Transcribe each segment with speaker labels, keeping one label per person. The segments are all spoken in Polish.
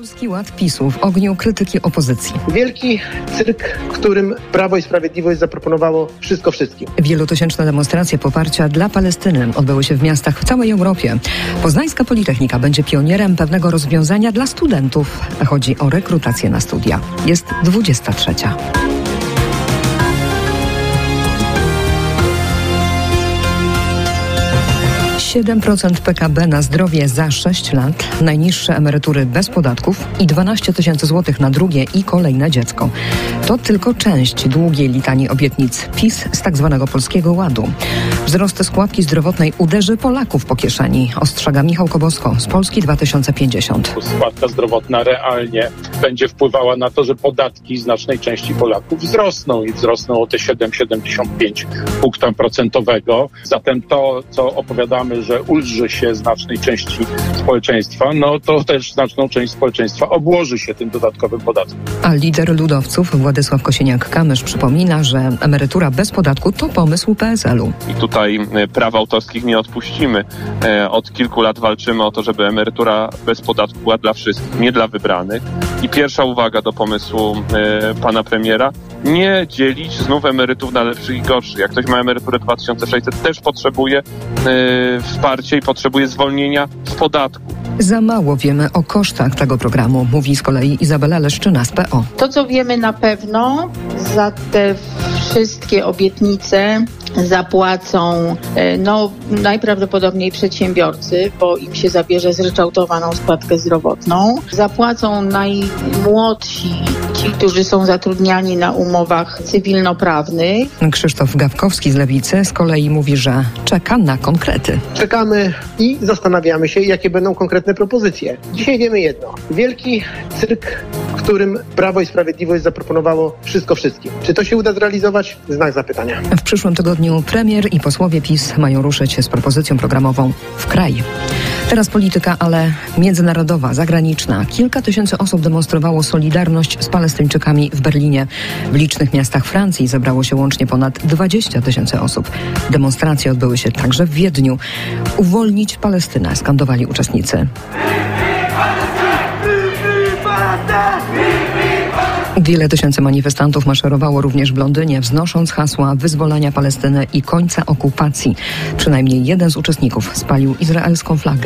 Speaker 1: Polski Ład PiS-u w ogniu krytyki opozycji.
Speaker 2: Wielki cyrk, w którym Prawo i Sprawiedliwość zaproponowało wszystko wszystkim.
Speaker 1: Wielotysięczne demonstracje poparcia dla Palestyny odbyły się w miastach w całej Europie. Poznańska Politechnika będzie pionierem pewnego rozwiązania dla studentów. Chodzi o rekrutację na studia. Jest 23. 7% PKB na zdrowie za 6 lat, najniższe emerytury bez podatków i 12 tysięcy złotych na drugie i kolejne dziecko. To tylko część długiej litanii obietnic PiS z tak zwanego Polskiego Ładu. Wzrost składki zdrowotnej uderzy Polaków po kieszeni, ostrzega Michał Kobosko z Polski 2050.
Speaker 3: Składka zdrowotna realnie będzie wpływała na to, że podatki znacznej części Polaków wzrosną i wzrosną o te 7,75 punkta procentowego. Zatem to, co opowiadamy, że ulży się znacznej części społeczeństwa, no to też znaczną część społeczeństwa obłoży się tym dodatkowym podatkiem.
Speaker 1: A lider ludowców Władysław Kosiniak-Kamysz przypomina, że emerytura bez podatku to pomysł PSL-u.
Speaker 4: I tutaj praw autorskich nie odpuścimy. Od kilku lat walczymy o to, żeby emerytura bez podatku była dla wszystkich, nie dla wybranych. I pierwsza uwaga do pomysłu pana premiera: nie dzielić znów emerytów na lepszych i gorszych. Jak ktoś ma emeryturę 2600, też potrzebuje wsparcia i potrzebuje zwolnienia z podatku.
Speaker 1: Za mało wiemy o kosztach tego programu, mówi z kolei Izabela Leszczyna z PO.
Speaker 5: To, co wiemy na pewno, za te wszystkie obietnice zapłacą najprawdopodobniej przedsiębiorcy, bo im się zabierze zryczałtowaną składkę zdrowotną. Zapłacą najmłodsi, ci, którzy są zatrudniani na umowach cywilnoprawnych.
Speaker 1: Krzysztof Gawkowski z Lewicy z kolei mówi, że czeka na konkrety.
Speaker 2: Czekamy i zastanawiamy się, jakie będą konkretne propozycje. Dzisiaj wiemy jedno. Wielki cyrk, w którym Prawo i Sprawiedliwość zaproponowało wszystko wszystkim. Czy to się uda zrealizować? Znak zapytania.
Speaker 1: W przyszłym tygodniu premier i posłowie PiS mają ruszyć z propozycją programową w kraj. Teraz polityka, ale międzynarodowa, zagraniczna. Kilka tysięcy osób demonstrowało solidarność z Palestyńczykami w Berlinie. W licznych miastach Francji zebrało się łącznie ponad 20 tysięcy osób. Demonstracje odbyły się także w Wiedniu. Uwolnić Palestynę, skandowali uczestnicy. Wiele tysięcy manifestantów maszerowało również w Londynie, wznosząc hasła wyzwolenia Palestyny i końca okupacji. Przynajmniej jeden z uczestników spalił izraelską flagę.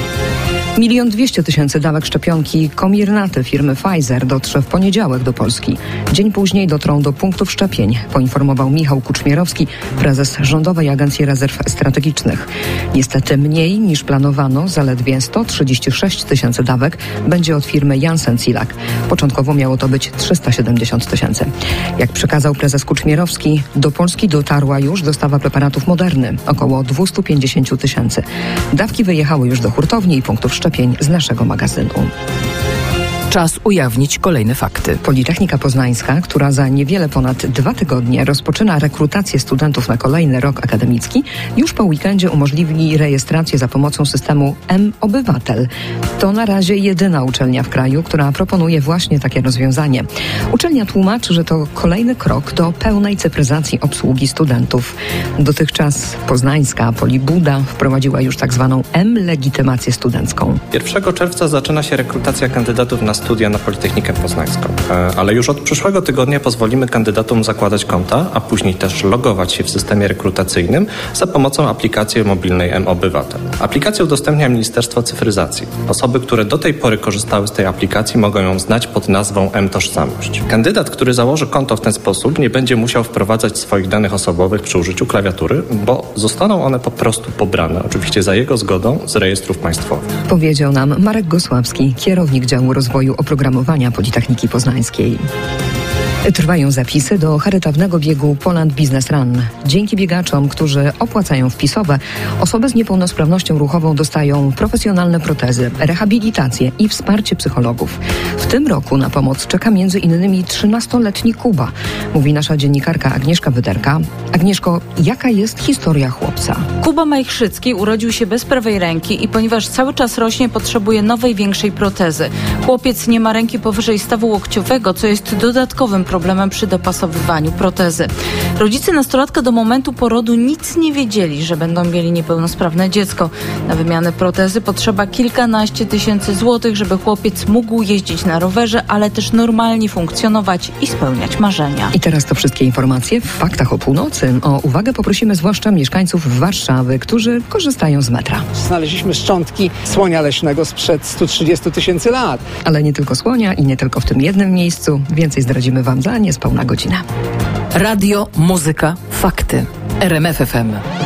Speaker 1: 1 200 000 dawek szczepionki Comirnaty firmy Pfizer dotrze w poniedziałek do Polski. Dzień później dotrą do punktów szczepień, poinformował Michał Kuczmierowski, prezes Rządowej Agencji Rezerw Strategicznych. Niestety mniej niż planowano, zaledwie 136 000 dawek będzie od firmy Janssen-Cilag. Początkowo miało to być 370 000. Jak przekazał prezes Kuczmierowski, do Polski dotarła już dostawa preparatów Moderny, około 250 000. Dawki wyjechały już do hurtowni i punktów szczepień z naszego magazynu.
Speaker 6: Czas ujawnić kolejne fakty.
Speaker 1: Politechnika Poznańska, która za niewiele ponad 2 tygodnie rozpoczyna rekrutację studentów na kolejny rok akademicki, już po weekendzie umożliwi rejestrację za pomocą systemu M-Obywatel. To na razie jedyna uczelnia w kraju, która proponuje właśnie takie rozwiązanie. Uczelnia tłumaczy, że to kolejny krok do pełnej cyfryzacji obsługi studentów. Dotychczas poznańska Polibuda wprowadziła już tak zwaną M-legitymację studencką.
Speaker 7: 1 czerwca zaczyna się rekrutacja kandydatów na studia na Politechnikę Poznańską. Ale już od przyszłego tygodnia pozwolimy kandydatom zakładać konta, a później też logować się w systemie rekrutacyjnym za pomocą aplikacji mobilnej M-Obywatel. Aplikację udostępnia Ministerstwo Cyfryzacji. Osoby, które do tej pory korzystały z tej aplikacji, mogą ją znać pod nazwą M-Tożsamość. Kandydat, który założy konto w ten sposób, nie będzie musiał wprowadzać swoich danych osobowych przy użyciu klawiatury, bo zostaną one po prostu pobrane, oczywiście za jego zgodą, z rejestrów państwowych.
Speaker 1: Powiedział nam Marek Gosławski, kierownik działu rozwoju oprogramowania Politechniki Poznańskiej. Trwają zapisy do charytatywnego biegu Poland Business Run. Dzięki biegaczom, którzy opłacają wpisowe, osoby z niepełnosprawnością ruchową dostają profesjonalne protezy, rehabilitację i wsparcie psychologów. W tym tym roku na pomoc czeka m.in. 13-letni Kuba, mówi nasza dziennikarka Agnieszka Wyderka. Agnieszko, jaka jest historia chłopca?
Speaker 8: Kuba Majchrzycki urodził się bez prawej ręki i ponieważ cały czas rośnie, potrzebuje nowej, większej protezy. Chłopiec nie ma ręki powyżej stawu łokciowego, co jest dodatkowym problemem przy dopasowywaniu protezy. Rodzice nastolatka do momentu porodu nic nie wiedzieli, że będą mieli niepełnosprawne dziecko. Na wymianę protezy potrzeba kilkanaście tysięcy złotych, żeby chłopiec mógł jeździć na rowerze, ale też normalnie funkcjonować i spełniać marzenia.
Speaker 1: I teraz to wszystkie informacje w Faktach o północy. O uwagę poprosimy zwłaszcza mieszkańców Warszawy, którzy korzystają z metra.
Speaker 9: Znaleźliśmy szczątki słonia leśnego sprzed 130 000 lat.
Speaker 1: Ale nie tylko słonia i nie tylko w tym jednym miejscu. Więcej zdradzimy Wam za niespełna godzinę.
Speaker 6: Radio, muzyka, fakty. RMF FM.